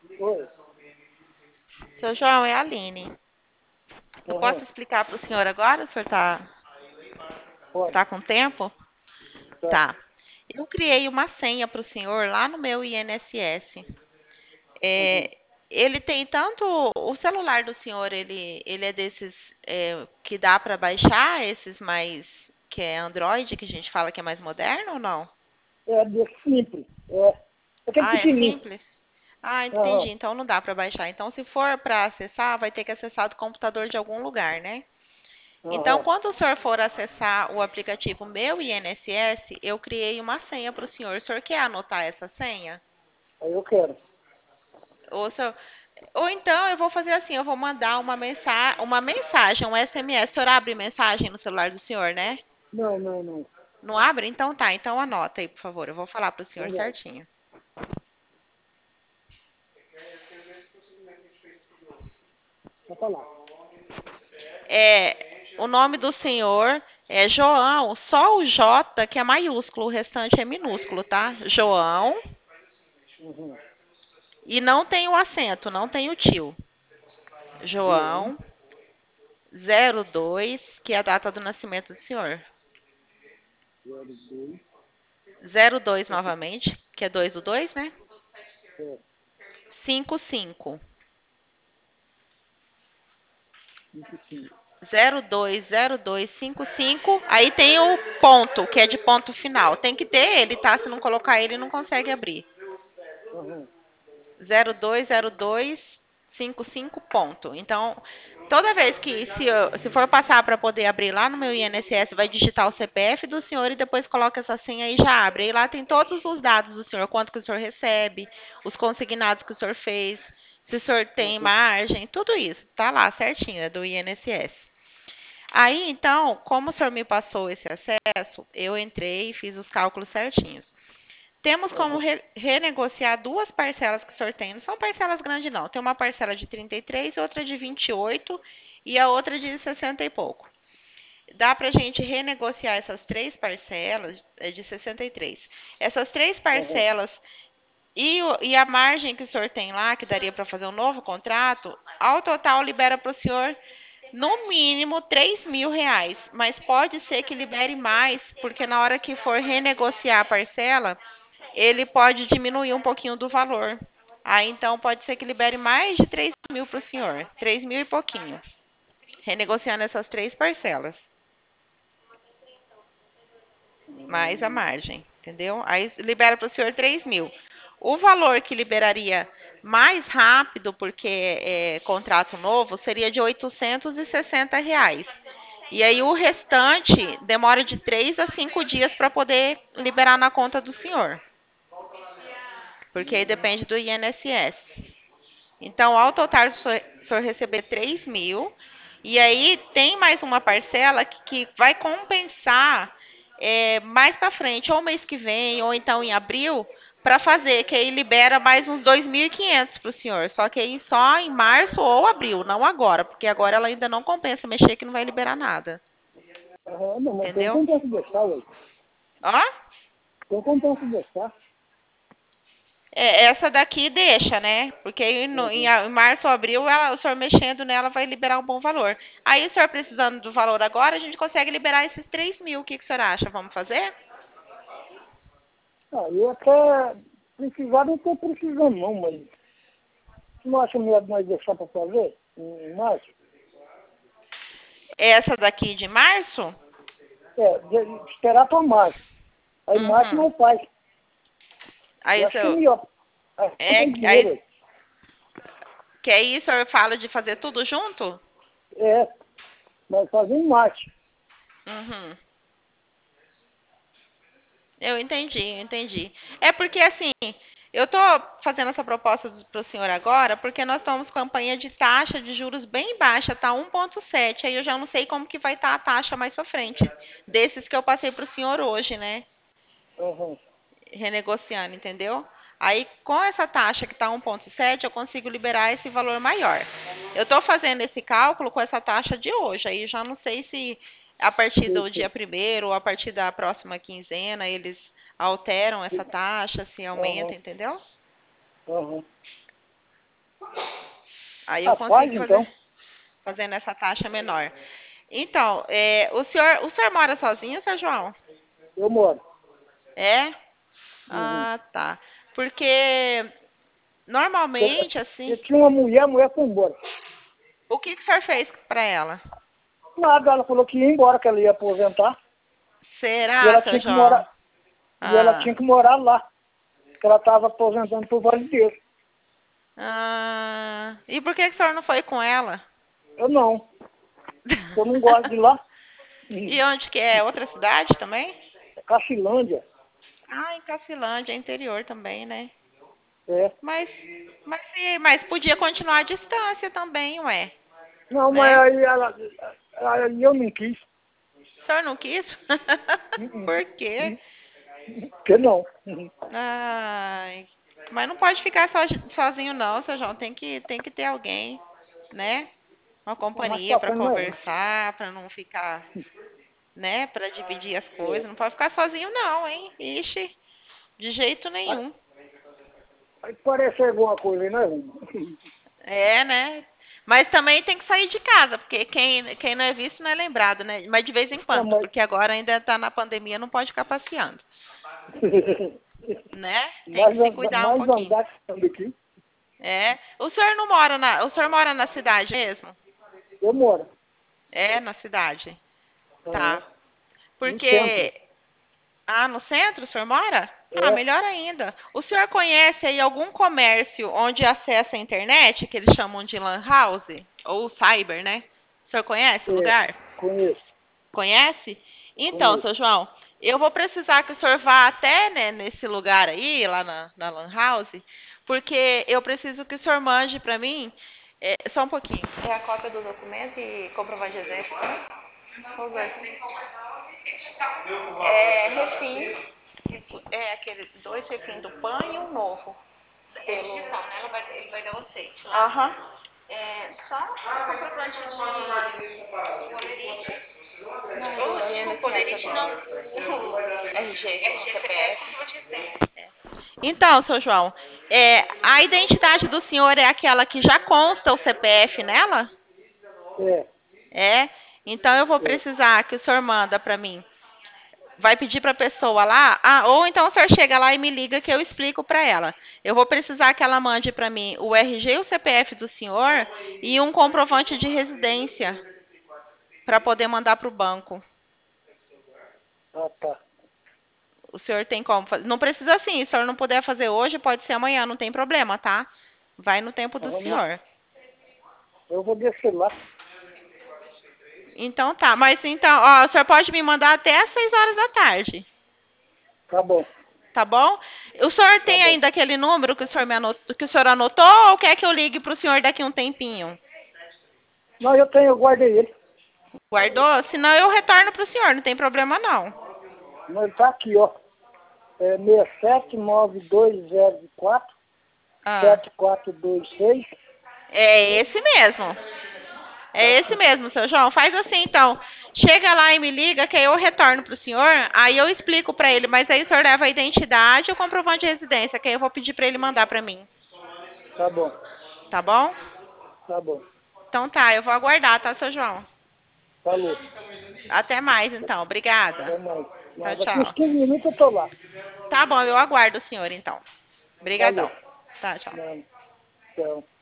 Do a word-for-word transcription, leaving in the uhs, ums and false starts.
Oi. Seu João, é a Aline. Eu posso Aham. explicar para o senhor agora? O senhor está Pode. tá com tempo? Tá. Tá. Eu criei uma senha para o senhor lá no meu I N S S. Aham. É, ele tem tanto. O celular do senhor, ele, ele é desses é, que dá para baixar, esses mais. Que é Android, que a gente fala que é mais moderno ou não? É desse simples. É. Aquele Ah, é pequenininho. simples? Ah, entendi. Aham. Então não dá para baixar. Então, se for para acessar, vai ter que acessar do computador de algum lugar, né? Então, Aham. quando o senhor for acessar o aplicativo Meu I N S S, eu criei uma senha para o senhor. O senhor quer anotar essa senha? Aí eu quero. Ou, se eu- ou então eu vou fazer assim, eu vou mandar uma mensagem, uma mensagem, um S M S. O senhor abre mensagem no celular do senhor, né? Não, não, não. Não abre? Então tá, então anota aí, por favor. Eu vou falar para o senhor Então vai. certinho. Vai falar. É, o nome do senhor é João, só o J que é maiúsculo, o restante é minúsculo, tá? João, Uhum. e não tem o acento, não tem o tio. João. João zero dois, que é a data do nascimento do senhor. Zero, dois. Zero dois Sete, novamente, que é dois do dois, né? sete, Cinco cinco. cinco, cinco. Zero dois zero dois cinco cinco. Aí tem o ponto, que é de ponto final. Tem que ter ele, tá? Se não colocar ele, não consegue abrir. Aham. Zero dois zero dois cinco cinco ponto. Então, toda vez que se, eu- se for passar para poder abrir lá no meu I N S S, vai digitar o C P F do senhor e depois coloca essa senha e já abre. E lá tem todos os dados do senhor, quanto que o senhor recebe, os consignados que o senhor fez, se o senhor tem Aham. margem, tudo isso. Tá lá certinho, é do I N S S. Aí, então, como o senhor me passou esse acesso, eu entrei e fiz os cálculos certinhos. Temos como Aham. re- renegociar duas parcelas que o senhor tem. Não são parcelas grandes, não. Tem uma parcela de trinta e três, outra de vinte e oito e a outra de sessenta e pouco. Dá para a gente renegociar essas três parcelas, é de sessenta e três. Essas três Aham. parcelas e, o- e a margem que o senhor tem lá, que daria para fazer um novo contrato, ao total libera para o senhor no mínimo três mil reais, mas pode ser que libere mais, porque na hora que for renegociar a parcela, ele pode diminuir um pouquinho do valor. Aí então pode ser que libere mais de três mil para o senhor, três mil e pouquinho, renegociando essas três parcelas, mais a Hum. margem, entendeu? Aí libera para o senhor três mil. O valor que liberaria mais rápido, porque é contrato novo, seria de oitocentos e sessenta reais. E aí o restante demora de três a cinco dias para poder liberar na conta do senhor, porque aí Hum. depende do I N S S. Então, ao total, o senhor, o senhor receber três mil, e aí tem mais uma parcela que, que vai compensar é, mais para frente, ou mês que vem, ou então em abril, para fazer, que aí libera mais uns dois mil e quinhentos para o senhor. Só que aí só em março ou abril, não agora, porque agora ela ainda não compensa mexer que não vai liberar nada. Aham. Não, mas tem Entendeu? como posso deixar, ué. Ó, Tem como posso deixar. é, essa daqui deixa, né? Porque aí no- em, Aham. a- em março ou abril, ela- o senhor mexendo nela vai liberar um bom valor. Aí o senhor precisando do valor agora, a gente consegue liberar esses três mil. O que, que o senhor acha? Vamos fazer? Ah, eu até precisar, não estou precisando não, mas você não acha melhor nós deixar para fazer em em março? Essa daqui de março? É, de- esperar para março. Aí março Uhum. não faz. Aí Eu o acho que é senhor. melhor. Aí não É, tem aí, dinheiro. Ué. que aí o senhor fala de fazer tudo junto? É, nós fazemos em março. Uhum. Eu entendi, eu entendi. É porque assim, eu tô fazendo essa proposta para o senhor agora, porque nós estamos com campanha de taxa de juros bem baixa, tá um ponto sete. Aí eu já não sei como que vai estar a taxa mais para frente, desses que eu passei para o senhor hoje, né? Aham. Renegociando, entendeu? Aí com essa taxa que está um ponto sete, eu consigo liberar esse valor maior. Eu estou fazendo esse cálculo com essa taxa de hoje, aí já não sei se a partir Sei, do dia sei. primeiro ou a partir da próxima quinzena eles alteram essa taxa, se aumenta, Aham. entendeu? Aham. Aí eu Ah, faz consigo então. fazer, fazendo essa taxa menor. Então, é, o senhor, o senhor mora sozinho, seu João? Eu moro. É? Uhum. Ah, tá. Porque Eu, normalmente, eu assim, tinha uma mulher, a mulher foi embora. o que, que o senhor fez pra ela? Nada, ela falou que ia embora, que ela ia aposentar. E Será, ela seu tinha que João? morar, e ela Ah, tinha que morar lá. Que ela estava aposentando por valideiro. ah, e por que, que o senhor não foi com ela? Eu não. Eu não gosto de lá. E Uhum. onde que é? Outra cidade também? É Cacilândia. Ah, em Cacilândia, interior também, né? É. Mas, mas, e- mas podia continuar à distância também, ué, Não, mas né? aí ela, aí eu não quis. O senhor não quis? Uhum. Por quê? Uhum. Que não. Uhum. Ai, mas não pode ficar so- sozinho não, seu João. Tem que, tem que ter alguém, né? Uma Não, mas companhia para passando não é ruim. conversar, para não ficar, né? Para dividir as É. coisas. Não pode ficar sozinho não, hein? Ixi, de jeito Aí, nenhum. aí parece alguma coisa aí, não é ruim. É, né? Mas também tem que sair de casa, porque quem, quem não é visto não é lembrado, né? Mas de vez em Não, quando, mas... porque agora ainda está na pandemia, não pode ficar passeando, né? Tem mais, que se anda- cuidar um mais pouquinho. andar que ando aqui, É. O senhor não mora na, o senhor mora na cidade mesmo? eu moro. É, na cidade. Aham. Tá. No centro. Porque. Ah, no centro o senhor mora? Ah, É, melhor ainda. O senhor conhece aí algum comércio onde acessa a internet, que eles chamam de lan house? Ou cyber, né? O senhor conhece o é, lugar? conheço, Conhece? Então, conheço. seu João, eu vou precisar que o senhor vá até, né, nesse lugar aí, lá na, na Lan House, porque eu preciso que o senhor mande para mim, é, só um pouquinho. É a cópia do documento e comprovante de residência, né? Os dois. É, refim, é aquele dois refins do PAN e um novo. É digital, né? Ela vai, ele vai dar o aceite. Aham. É, só o comprovante de holerite. Ou, desculpa, holerite não. O R G, C P F. Então, seu João, é, a identidade do senhor é aquela que já consta o C P F nela? É, É? Então eu vou é, precisar que o senhor manda para mim. Vai pedir para a pessoa lá, ah, ou então o senhor chega lá e me liga que eu explico para ela. Eu vou precisar que ela mande para mim o R G e o C P F do senhor e um comprovante de residência para poder mandar para o banco. ah, tá. O senhor tem como fazer? Não precisa assim, se o senhor não puder fazer hoje, pode ser amanhã, não tem problema, tá? Vai no tempo do Aham, não. senhor. Eu vou descer lá, Então tá, mas então, ó, o senhor pode me mandar até às seis horas da tarde, tá bom, tá bom? O senhor tá tem bom. ainda aquele número que o senhor me anotou, que o senhor anotou ou quer que eu ligue para o senhor daqui um tempinho? Não, eu tenho, eu guardei ele. Guardou? Senão eu retorno para o senhor, não tem problema não. Mas ele tá aqui, ó. É seis sete nove dois zero quatro Ah, sete quatro dois seis. é esse mesmo. É esse mesmo, seu João. Faz assim, então. Chega lá e me liga, que aí eu retorno pro senhor. Aí eu explico pra ele, mas aí o senhor leva a identidade e o comprovante de residência, que aí eu vou pedir pra ele mandar pra mim. Tá bom, Tá bom? tá bom. Então tá, eu vou aguardar, tá, seu João? Falou. Até mais, então. Obrigada. Até mais. Tchau, Mas daqui uns tchau. quinze minutos eu tô lá. Tá bom, eu aguardo o senhor, então. Obrigadão. Falou. Tá, tchau. Não, tchau.